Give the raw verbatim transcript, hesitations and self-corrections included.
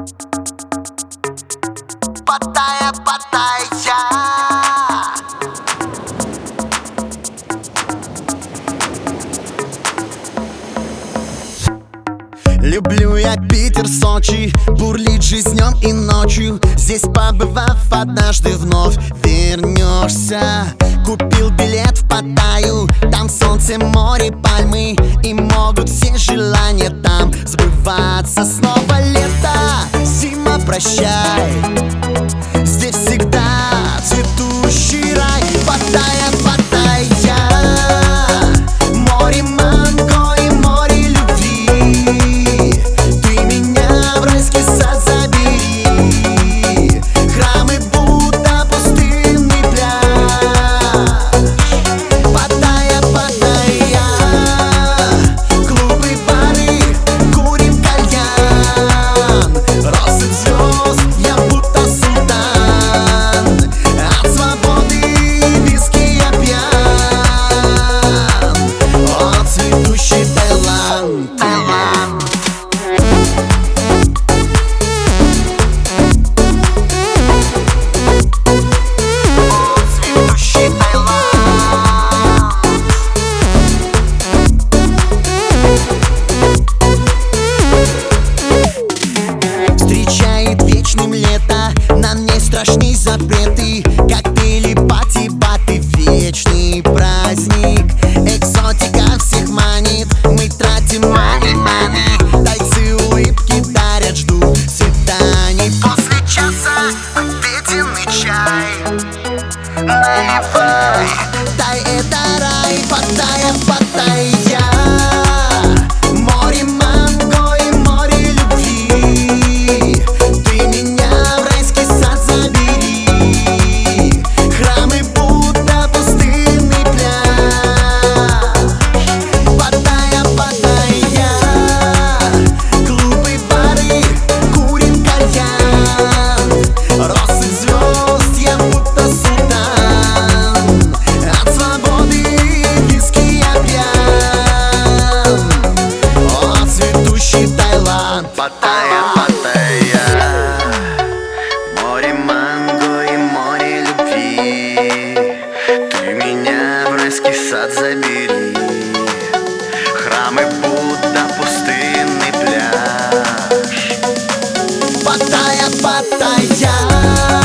Паттайя, Паттайя. Люблю я Питер, Сочи, бурлит жизнь днем и ночью. Здесь побывав, однажды вновь вернешься. Купил билет в Паттайю, там солнце, море, пальмы, и могут все желания там сбываться. Снова лето, зима, прощай, здесь всегда цветущий рай. Паттайя, Паттайя, море манго и море любви. Ты меня в райский сад забери, храмы Будда, пустынный пляж. Паттайя, Паттайя, клубы, бары, курим кальян. Россыпь звезд, я будто султан, от свободы виски я пьян. О, цветущий Таиланд, Таиланд. О, цветущий Таиланд. Встречает вечным лето, нам не страшны запреты. Коктейли, пати, баты, вечный праздник. Экзотика всех манит, мы тратим мани, мани. Тайцы улыбки дарят, жду свиданий. После часа обеденный чай наливай, тай это рай. Паттайя, Паттайя, море манго и море любви. Ты меня в райский сад забери, храмы Будда, пустынный пляж. Паттайя, Паттайя, клубы, бары, курим кальян. Россыпь звезд, я будто султан, от свободы виски я пьян. О, цветущий Таиланд. Паттайя, Паттайя, море манго и море любви. Ты меня в райский сад забери, храмы Будда, пустынный пляж. Паттайя, Паттайя.